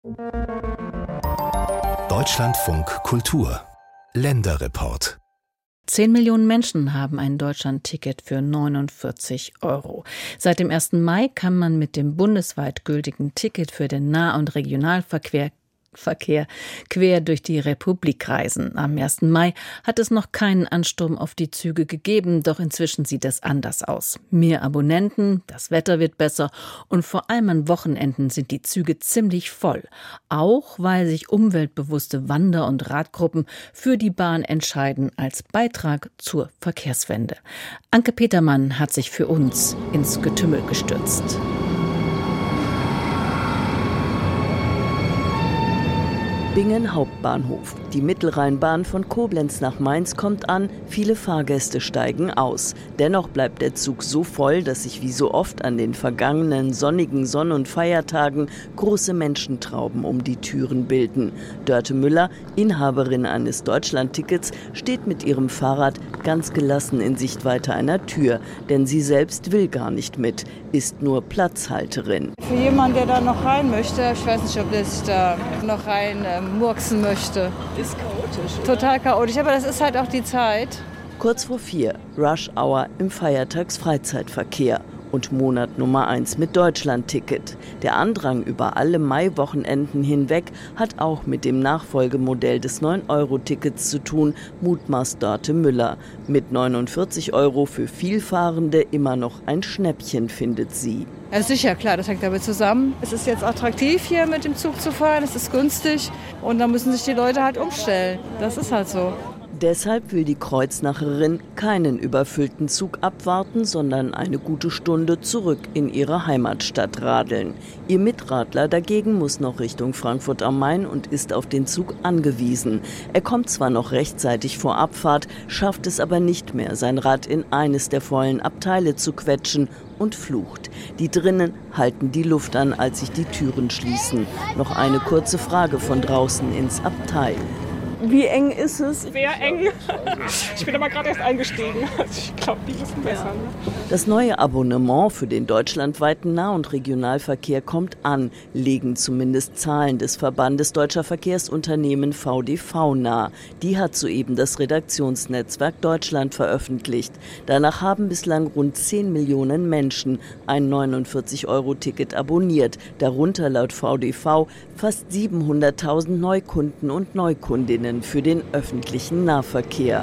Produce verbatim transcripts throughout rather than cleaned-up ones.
Deutschlandfunk Kultur Länderreport. Zehn Millionen Menschen haben ein Deutschland-Ticket für neunundvierzig Euro. Seit dem ersten Mai kann man mit dem bundesweit gültigen Ticket für den Nah- und Regionalverkehr Verkehr quer durch die Republik reisen. Am ersten Mai hat es noch keinen Ansturm auf die Züge gegeben, doch inzwischen sieht es anders aus. Mehr Abonnenten, das Wetter wird besser und vor allem an Wochenenden sind die Züge ziemlich voll. Auch weil sich umweltbewusste Wander- und Radgruppen für die Bahn entscheiden als Beitrag zur Verkehrswende. Anke Petermann hat sich für uns ins Getümmel gestürzt. Bingen Hauptbahnhof. Die Mittelrheinbahn von Koblenz nach Mainz kommt an, viele Fahrgäste steigen aus. Dennoch bleibt der Zug so voll, dass sich wie so oft an den vergangenen sonnigen Sonn- und Feiertagen große Menschentrauben um die Türen bilden. Dörte Müller, Inhaberin eines Deutschland-Tickets, steht mit ihrem Fahrrad ganz gelassen in Sichtweite einer Tür, denn sie selbst will gar nicht mit, ist nur Platzhalterin. Für jemanden, der da noch rein möchte, ich weiß nicht, ob der sich da noch rein ähm, murksen möchte. Ist chaotisch, oder? Total chaotisch, aber das ist halt auch die Zeit. Kurz vor vier, Rush Hour im Feiertags-Freizeitverkehr. Und Monat Nummer eins mit Deutschland-Ticket. Der Andrang über alle Maiwochenenden hinweg hat auch mit dem Nachfolgemodell des neun Euro Tickets zu tun, mutmaßt Dörte Müller. Mit neunundvierzig Euro für Vielfahrende immer noch ein Schnäppchen, findet sie. Ja, sicher, klar, das hängt damit zusammen. Es ist jetzt attraktiv, hier mit dem Zug zu fahren, es ist günstig und da müssen sich die Leute halt umstellen. Das ist halt so. Deshalb will die Kreuznacherin keinen überfüllten Zug abwarten, sondern eine gute Stunde zurück in ihre Heimatstadt radeln. Ihr Mitradler dagegen muss noch Richtung Frankfurt am Main und ist auf den Zug angewiesen. Er kommt zwar noch rechtzeitig vor Abfahrt, schafft es aber nicht mehr, sein Rad in eines der vollen Abteile zu quetschen und flucht. Die drinnen halten die Luft an, als sich die Türen schließen. Noch eine kurze Frage von draußen ins Abteil. Wie eng ist es? Sehr eng. Ich bin aber gerade erst eingestiegen. Also ich glaube, die wissen besser. Ne? Das neue Abonnement für den deutschlandweiten Nah- und Regionalverkehr kommt an, legen zumindest Zahlen des Verbandes Deutscher Verkehrsunternehmen V D V nahe. Die hat soeben das Redaktionsnetzwerk Deutschland veröffentlicht. Danach haben bislang rund zehn Millionen Menschen ein neunundvierzig Euro Ticket abonniert. Darunter laut V D V fast siebenhunderttausend Neukunden und Neukundinnen für den öffentlichen Nahverkehr.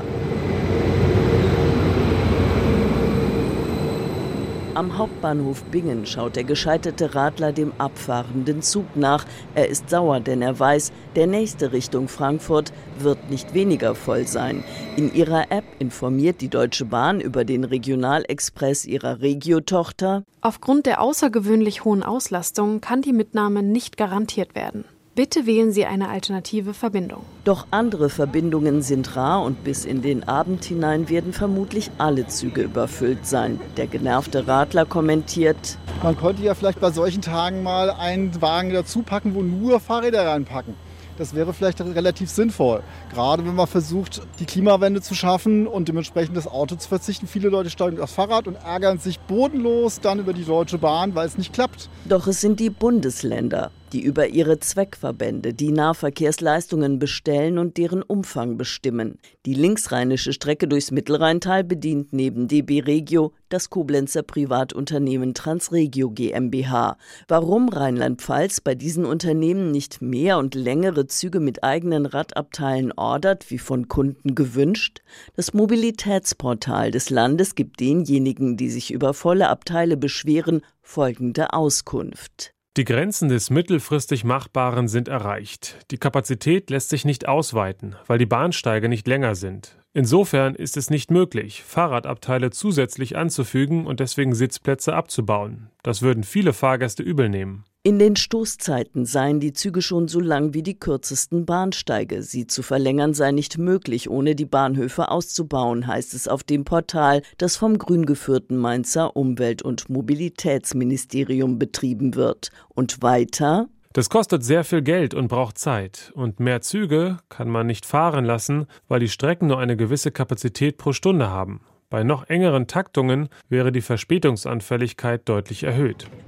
Am Hauptbahnhof Bingen schaut der gescheiterte Radler dem abfahrenden Zug nach. Er ist sauer, denn er weiß, der nächste Richtung Frankfurt wird nicht weniger voll sein. In ihrer App informiert die Deutsche Bahn über den Regionalexpress ihrer Regio-Tochter. Aufgrund der außergewöhnlich hohen Auslastung kann die Mitnahme nicht garantiert werden. Bitte wählen Sie eine alternative Verbindung. Doch andere Verbindungen sind rar und bis in den Abend hinein werden vermutlich alle Züge überfüllt sein. Der genervte Radler kommentiert: Man könnte ja vielleicht bei solchen Tagen mal einen Wagen dazu packen, wo nur Fahrräder reinpacken. Das wäre vielleicht relativ sinnvoll. Gerade wenn man versucht, die Klimawende zu schaffen und dementsprechend das Auto zu verzichten. Viele Leute steigen aufs Fahrrad und ärgern sich bodenlos dann über die Deutsche Bahn, weil es nicht klappt. Doch es sind die Bundesländer, die über ihre Zweckverbände die Nahverkehrsleistungen bestellen und deren Umfang bestimmen. Die linksrheinische Strecke durchs Mittelrheintal bedient neben D B Regio das Koblenzer Privatunternehmen Transregio GmbH. Warum Rheinland-Pfalz bei diesen Unternehmen nicht mehr und längere Züge mit eigenen Radabteilen ordert, wie von Kunden gewünscht? Das Mobilitätsportal des Landes gibt denjenigen, die sich über volle Abteile beschweren, folgende Auskunft. Die Grenzen des mittelfristig Machbaren sind erreicht. Die Kapazität lässt sich nicht ausweiten, weil die Bahnsteige nicht länger sind. Insofern ist es nicht möglich, Fahrradabteile zusätzlich anzufügen und deswegen Sitzplätze abzubauen. Das würden viele Fahrgäste übel nehmen. In den Stoßzeiten seien die Züge schon so lang wie die kürzesten Bahnsteige. Sie zu verlängern sei nicht möglich, ohne die Bahnhöfe auszubauen, heißt es auf dem Portal, das vom grün geführten Mainzer Umwelt- und Mobilitätsministerium betrieben wird. Und weiter: Das kostet sehr viel Geld und braucht Zeit. Und mehr Züge kann man nicht fahren lassen, weil die Strecken nur eine gewisse Kapazität pro Stunde haben. Bei noch engeren Taktungen wäre die Verspätungsanfälligkeit deutlich erhöht.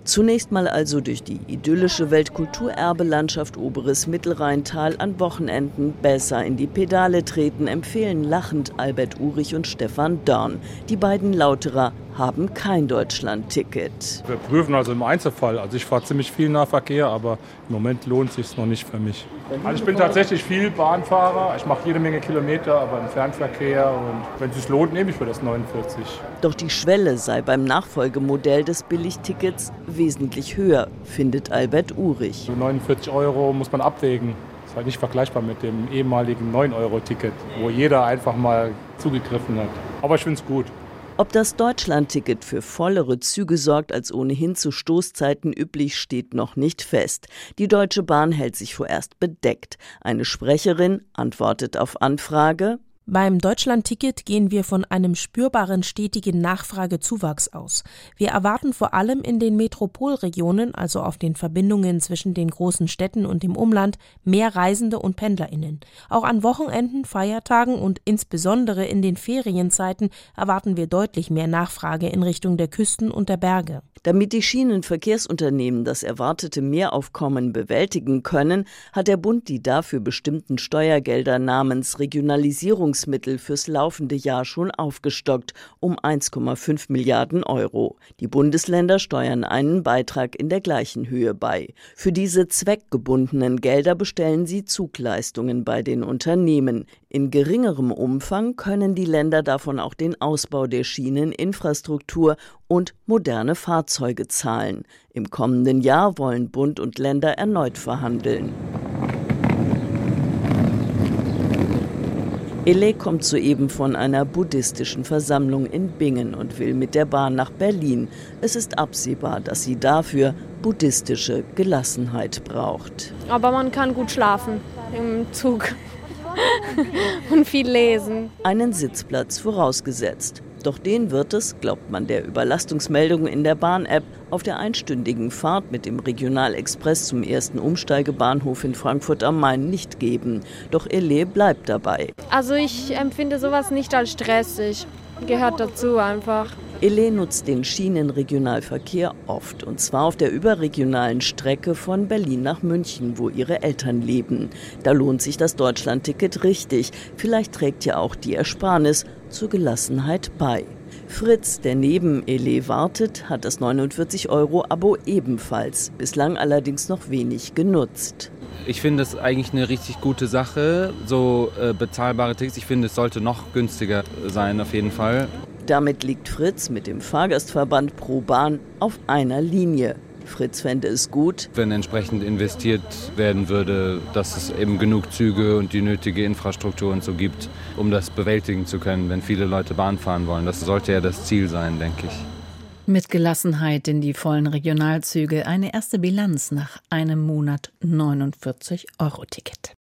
Zunächst mal also durch die idyllische Weltkulturerbe-Landschaft Oberes Mittelrheintal an Wochenenden besser in die Pedale treten, empfehlen lachend Albert Urich und Stefan Dörn. Die beiden Lauterer haben kein Deutschland-Ticket. Wir prüfen also im Einzelfall. Also ich fahre ziemlich viel Nahverkehr, aber im Moment lohnt es sich noch nicht für mich. Also ich bin tatsächlich viel Bahnfahrer. Ich mache jede Menge Kilometer, aber im Fernverkehr. Und wenn es sich lohnt, nehme ich für das neunundvierzig. Doch die Schwelle sei beim Nachfolgemodell des Billigtickets wesentlich höher, findet Albert Urich. So neunundvierzig Euro muss man abwägen. Das ist halt nicht vergleichbar mit dem ehemaligen neun Euro Ticket, wo jeder einfach mal zugegriffen hat. Aber ich finde es gut. Ob das Deutschland-Ticket für vollere Züge sorgt als ohnehin zu Stoßzeiten üblich, steht noch nicht fest. Die Deutsche Bahn hält sich vorerst bedeckt. Eine Sprecherin antwortet auf Anfrage: Beim Deutschland-Ticket gehen wir von einem spürbaren stetigen Nachfragezuwachs aus. Wir erwarten vor allem in den Metropolregionen, also auf den Verbindungen zwischen den großen Städten und dem Umland, mehr Reisende und PendlerInnen. Auch an Wochenenden, Feiertagen und insbesondere in den Ferienzeiten erwarten wir deutlich mehr Nachfrage in Richtung der Küsten und der Berge. Damit die Schienenverkehrsunternehmen das erwartete Mehraufkommen bewältigen können, hat der Bund die dafür bestimmten Steuergelder namens Regionalisierungsmittel fürs laufende Jahr schon aufgestockt um eins Komma fünf Milliarden Euro. Die Bundesländer steuern einen Beitrag in der gleichen Höhe bei. Für diese zweckgebundenen Gelder bestellen sie Zugleistungen bei den Unternehmen. In geringerem Umfang können die Länder davon auch den Ausbau der Schieneninfrastruktur und moderne Fahrzeuge zahlen. Im kommenden Jahr wollen Bund und Länder erneut verhandeln. Ele kommt soeben von einer buddhistischen Versammlung in Bingen und will mit der Bahn nach Berlin. Es ist absehbar, dass sie dafür buddhistische Gelassenheit braucht. Aber man kann gut schlafen im Zug und viel lesen. Einen Sitzplatz vorausgesetzt. Doch den wird es, glaubt man der Überlastungsmeldung in der Bahn-App, auf der einstündigen Fahrt mit dem Regionalexpress zum ersten Umsteigebahnhof in Frankfurt am Main nicht geben. Doch Ele bleibt dabei. Also ich empfinde sowas nicht als stressig. Gehört dazu einfach. Ele nutzt den Schienenregionalverkehr oft, und zwar auf der überregionalen Strecke von Berlin nach München, wo ihre Eltern leben. Da lohnt sich das Deutschlandticket richtig. Vielleicht trägt ja auch die Ersparnis zur Gelassenheit bei. Fritz, der neben Ele wartet, hat das neunundvierzig Euro Abo ebenfalls, bislang allerdings noch wenig genutzt. Ich finde es eigentlich eine richtig gute Sache, so äh, bezahlbare Tickets. Ich finde, es sollte noch günstiger sein auf jeden Fall. Damit liegt Fritz mit dem Fahrgastverband Pro Bahn auf einer Linie. Fritz fände es gut, wenn entsprechend investiert werden würde, dass es eben genug Züge und die nötige Infrastruktur und so gibt, um das bewältigen zu können, wenn viele Leute Bahn fahren wollen. Das sollte ja das Ziel sein, denke ich. Mit Gelassenheit in die vollen Regionalzüge eine erste Bilanz nach einem Monat neunundvierzig Euro Ticket.